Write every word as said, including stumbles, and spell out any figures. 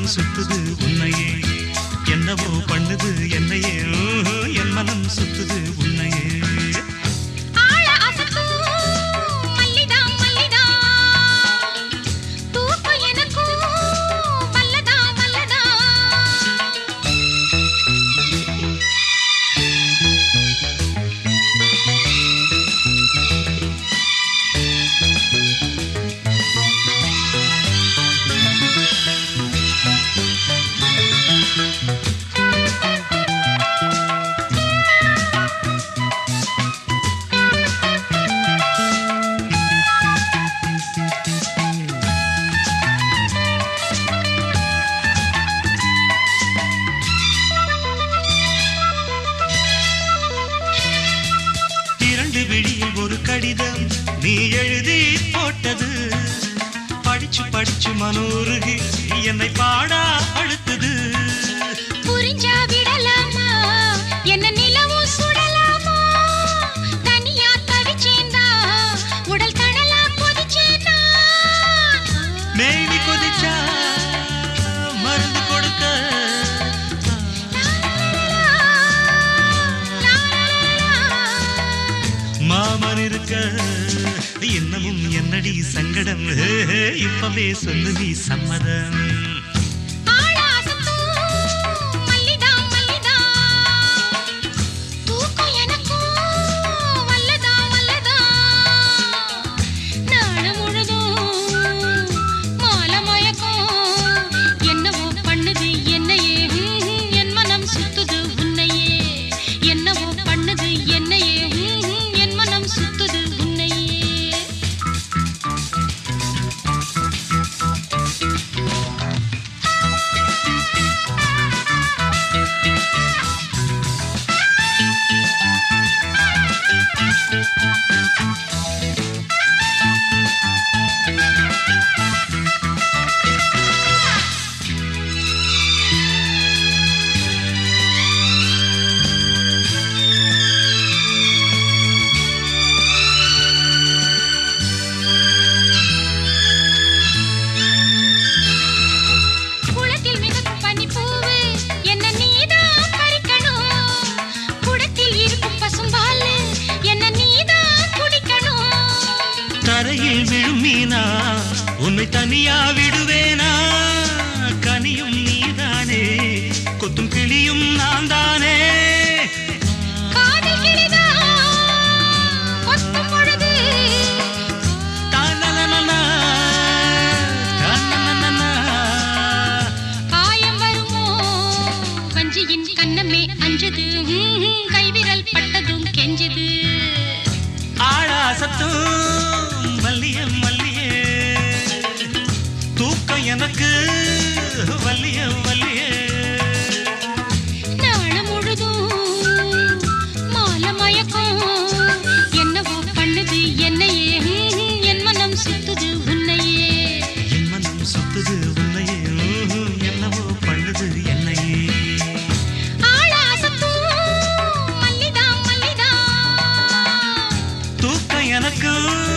மனம் சுத்துது உன்னையே என்னவோ பண்ணுது என்னையே என் மனம் சுத்துது உன்னையே விழியில் ஒரு கடிதம் நீ எழுதி போட்டது படிச்சு படிச்சு மனோருகி என்னை பாடா அழுத்தது புரிஞ்சா விடலாமா என்ன நிலவும் சுடலாமா தனியா தவிச்சேந்தா உடல் தடலா கொதிச்சேந்தா மேனி கொதிச்சா மருந்து கொடுக்க மாமன் இருக்க இன்னமும் என்னடி சங்கடம் இப்பவே சொல்லு நீ சம்மதம் தரையில் விழும் மீனா உன்னை தனியா விடுவேனா கனியும் நீதானே கொத்தும் கிளியும் நான் தானே காயம் வருமோ வஞ்சியின் கண்ணமே அஞ்சது கைவிரல் பட்டதும் கெஞ்சது ஆழாசத்தும் மல்லிய மல்லியே தூக்கம் எனக்கு வல்லிய வல்லியே நாளம் முழுதும் மால மயக்கம் என்னவோ பண்ணுது என்னையே என் மனம் சுத்துது உன்னையே என் மனம் சுத்துது உன்னையே என்னவோ பண்ணுது என்னையே ஆழாசத்தும் மல்லிதா மல்லிதா தூக்கம் எனக்கு